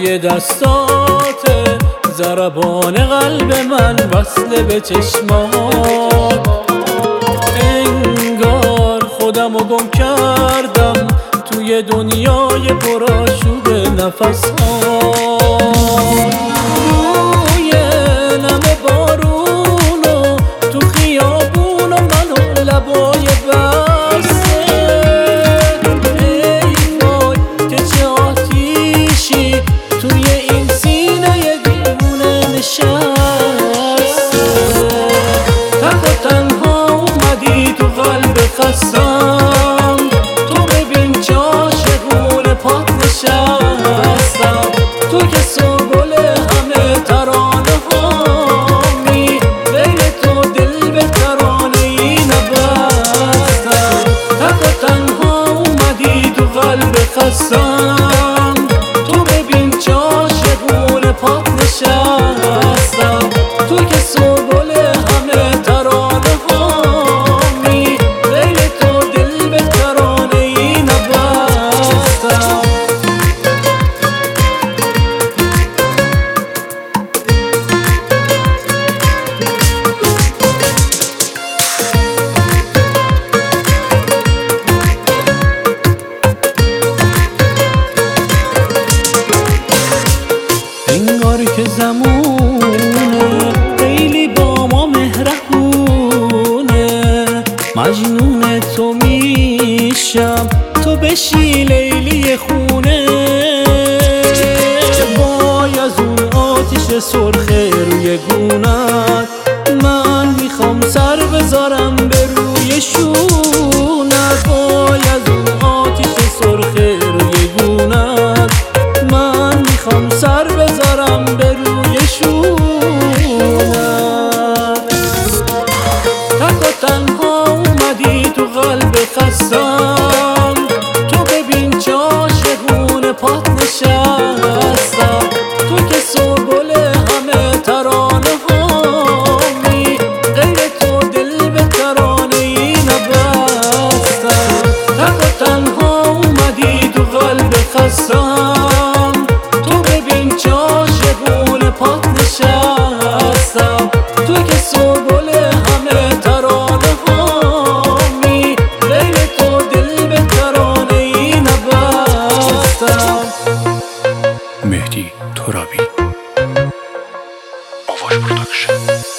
صدای دستاته، ضربان قلب من وصله به چشمات. انگار خودمو گم کردم توی دنیای پرآشوب نفس‌ها. روی نم بارونو تو خیابون و من و لبای بسته، ای وای که چه آتیشی توی این سینه دیوونه نشسته. تک و تنها اومدی تو قلب خستم، تو ببین چه عاشقونه پات نشستم. تو که سوگل همه ترانه هامی، غیر تو دل به ترانه ای نبستم. تک و تنها اومدی تو قلب خستم، تو ببین چه عاشقونه پات نشستم. تو که سوگل همه ترانه هامی، غیر تو دل به ترانه ای نبستم. انگار که زمونه خیلی با ما مهربونه، مجنون تو میشم تو بشی لیلی خونه. وای از اون آتیش سرخ روی گونت، من میخوام سر بذارم به روی شونت. وای از اون آتیش سرخ روی گونت، من میخوام سر بذارم به روی شونت. تک و تنها اومدی تو قلب خستم، تو ببین چه عاشقونه پات نشستم. تو که سوگل همه ترانه هامی، غیر تو دل به ترانه ای نبستم. تک و تنها اومدی تو قلب خستم، تو ببین چه عاشقونه پات نشستم. تو که سوگل همه ترانه هامی، غیر تو دل به ترانه ای نبستم. مهدی ترابی، آواز پروداکشن.